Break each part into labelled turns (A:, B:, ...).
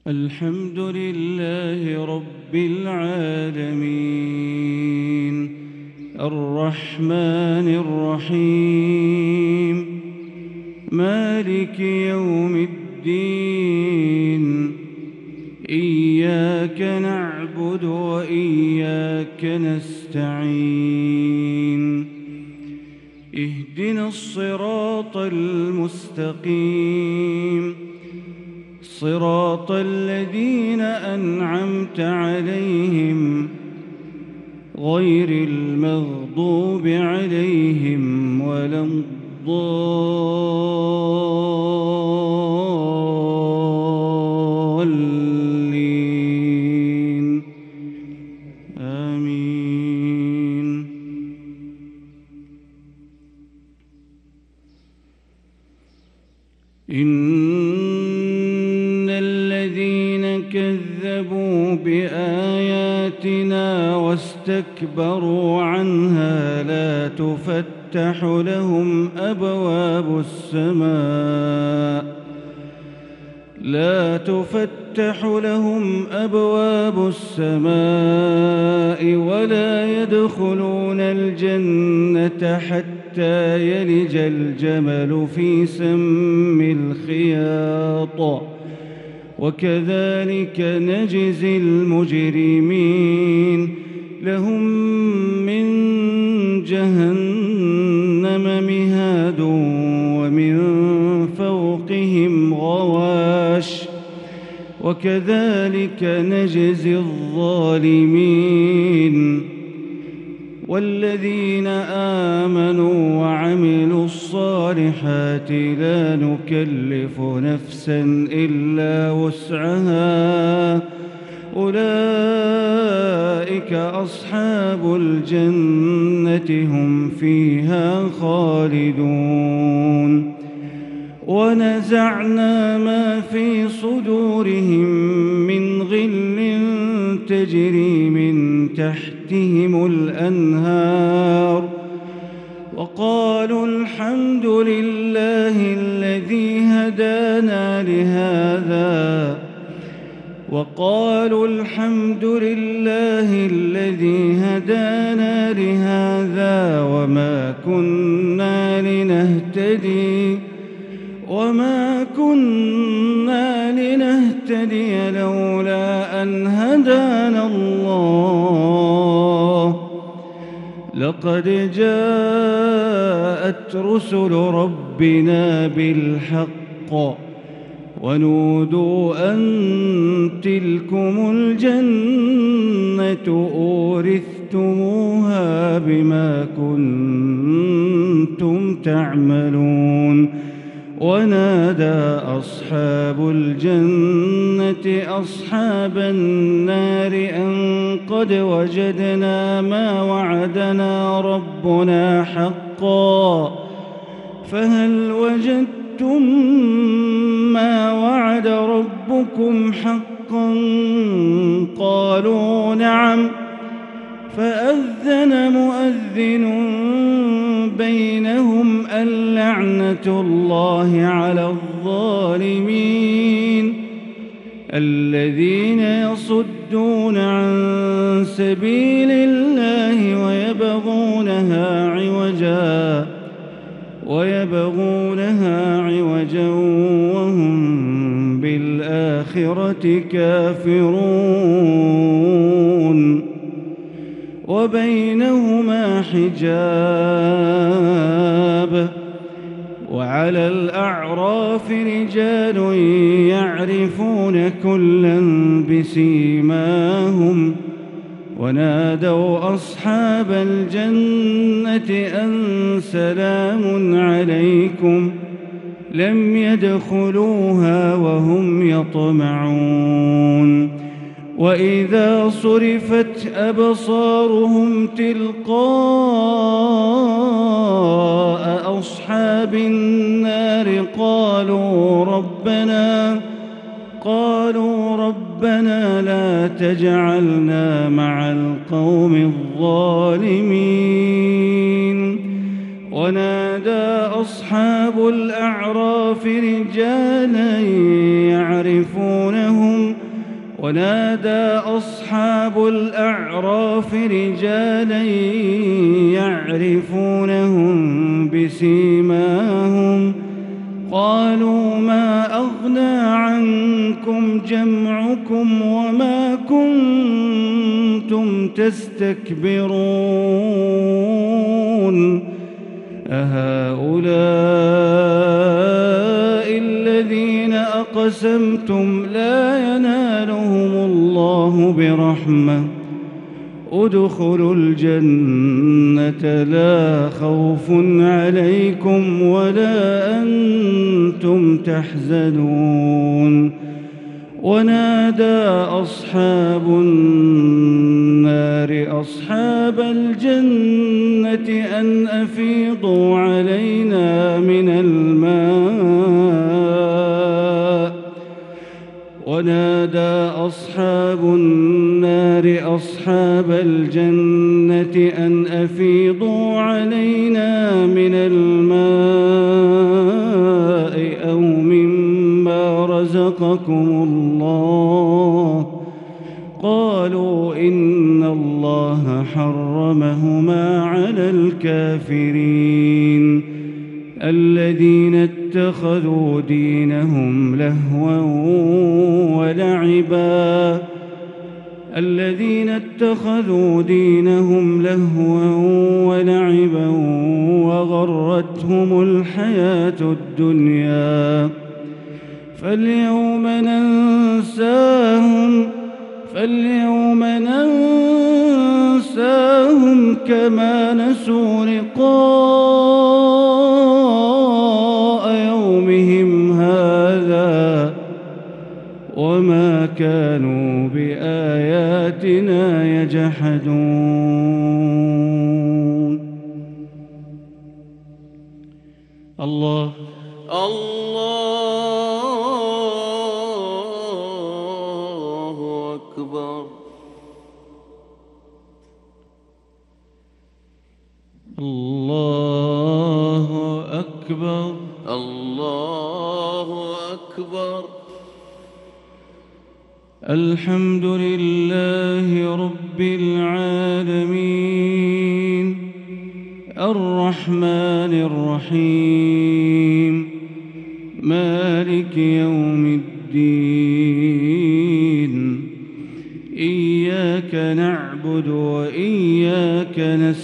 A: الحمد لله رب العالمين الرحمن الرحيم مالك يوم الدين إياك نعبد وإياك نستعين اهدنا الصراط المستقيم صراط الذين أنعمت عليهم غير المغضوب عليهم ولا الضالين آمين. إن الذين كذبوا بآياتنا واستكبروا عنها لا تفتح لهم أبواب السماء ولا يدخلون الجنة حتى يلج الجمل في سم الخياط وكذلك نجزي المجرمين لهم من جهنم مهاد ومن فوقهم غواش وكذلك نجزي الظالمين. والذين آمنوا وعملوا الصالحات لا نكلف نفسا إلا وسعها أولئك أصحاب الجنة هم فيها خالدون. ونزعنا ما في صدورهم من غل تجري من تحتهم الأنهار وقالوا الحمد لله الذي هدانا لهذا وما كنا لنهتدي لولا أن هدانا الله لقد جاءت رسل ربنا بالحق ونودوا أن تلكم الجنة أورثتموها بما كنتم تعملون. ونادى أصحاب الجنة أصحاب النار أن قد وجدنا ما وعدنا ربنا حقا فهل وجدتم ما وعد ربكم حقا قالوا نعم فأذن مؤذن بينهم اللعنة الله على الظالمين الذين يصدون عن سبيل الله ويبغونها عوجا وهم بالآخرة كافرون وبينهما حجاب. وعلى الأعراف رجال يعرفون كلا بسيماهم ونادوا أصحاب الجنة أن سلام عليكم لم يدخلوها وهم يطمعون. وإذا صرفت أبصارهم تلقاء أصحاب النار قالوا ربنا لا تجعلنا مع القوم الظالمين. ونادى أصحاب الأعراف رجالا يعرفونهم بسيماهم قالوا ما أغنى عنكم جمعكم وما كنتم تستكبرون أهؤلاء الذين أقسمتم لا ينالهم الله برحمة ادخلوا الجنة لا خوف عليكم ولا أنتم تحزنون ونادى أصحاب النار أصحاب الجنة أن أفيضوا علينا من الماء ونادى أصحاب النار أصحاب الجنة أن أفيضوا علينا من الماء أو مما رزقكم الله قالوا إن الله حرمهما على الكافرين الذين اتخذوا دينهم لهوا ولعبا وغرتهم الحياة الدنيا فاليوم ننساهم كما نسوا لقاء يومهم هذا وما كانوا بآياتنا يجحدون. الله
B: أكبر.
A: الله أكبر.
B: الله أكبر.
A: الحمد لله رب العالمين الرحمن الرحيم مالك يوم الدين إياك نعبد وإياك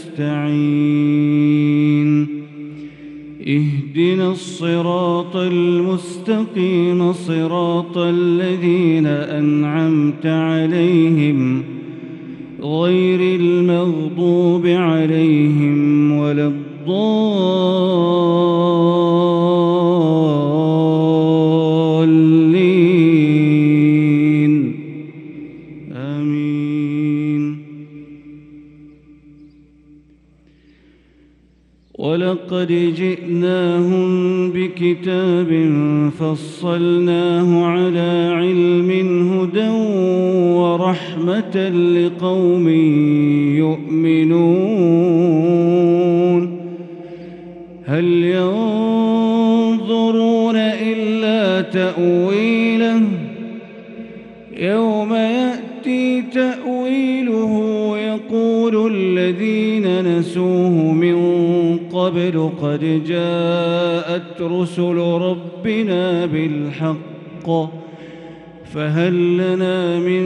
A: نستعين اهدنا الصراط المستقيم صراط الذين أنعمت عليهم غير المغضوب عليهم ولا الضالين آمين. ولقد جئناهم بكتاب فصلناه على علم هدى ورحمة لقوم يؤمنون هل ينظرون إلا تأويله يوم يأتي تأويله يقول الذين نسوه من قبل قد جاءت رسل ربنا بالحق فهل لنا من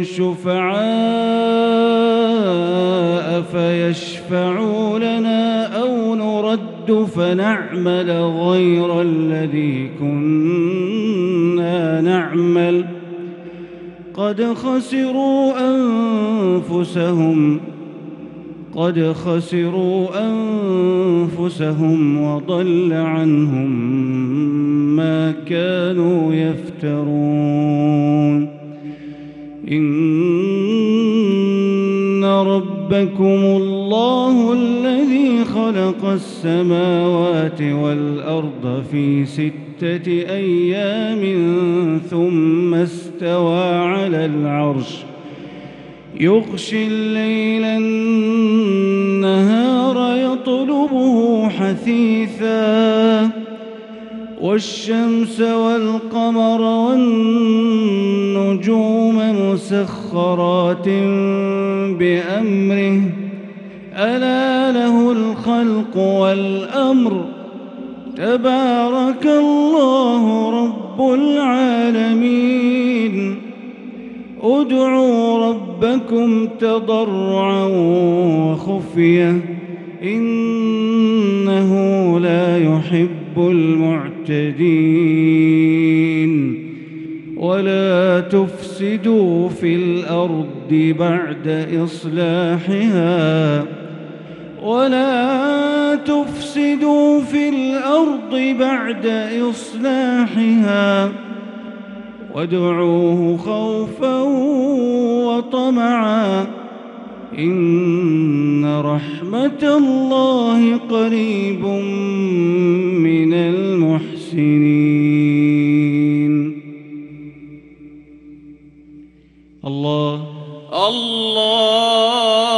A: شفعاء فيشفعوا لنا أو نرد فنعمل غير الذي كنا نعمل قد خسروا أنفسهم وضل عنهم ما كانوا يفترون. إن ربكم الله الذي خلق السماوات والأرض في 6 أيام ثم استوى على العرش يغشي الليل النهار يطلبه حثيثا حثيثا والشمس والقمر والنجوم مسخرات بأمره ألا له الخلق والأمر تبارك الله رب العالمين ادعوا ربكم تضرعا وخفية إنه لا يحب المعتدين ولا تفسدوا في الأرض بعد إصلاحها وادعوه خوفا وطمعا إن رحمة الله قريب من المحسنين.
B: الله